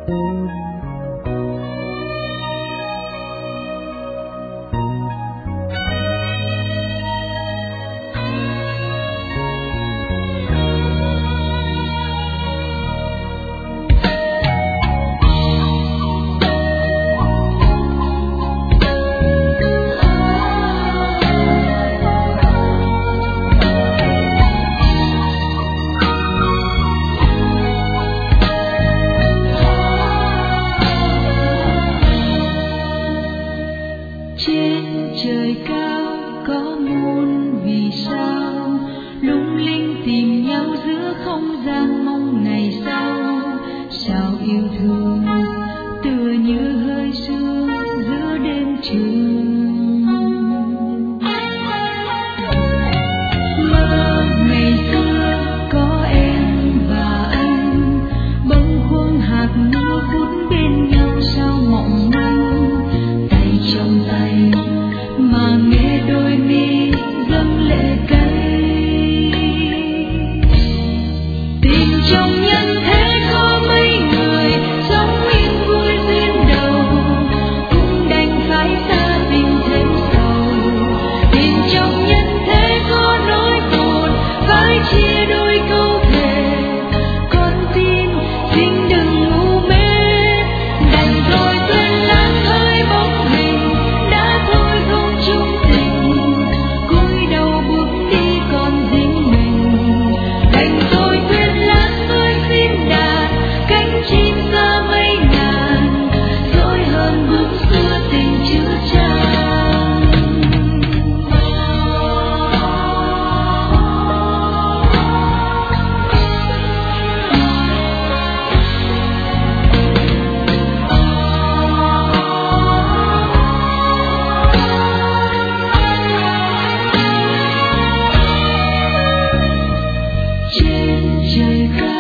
Trên trời cao có muôn vì sao lung linh tìm nhau giữa không gian mong ngày sau. Sao yêu thương tựa như hơi sương giữa đêm trường. Mơ ngày xưa có em và anh bâng khuâng hạt mưa phút bên nhau sao mộng manh. Tay trong tay mà nghe đôi mi dâng lệ cay. Tình trong nhân thế có mấy người sống yên vui duyên đầu, cũng đành phải xa tình thêm sầu. Tình trong nhân thế có nỗi buồn phải chia đôi câu thề. Con tin xin đừng ngu mê, đành rồi quên lãng hơi bóng hình đã thôi không chung tình. Cúi đầu bước đi còn riêng mình, đành rồi quên lãng tôi xin đàn cánh chim xa mây ngàn. Dỗi hơn bước xưa tình chữ chan. Trên trời cao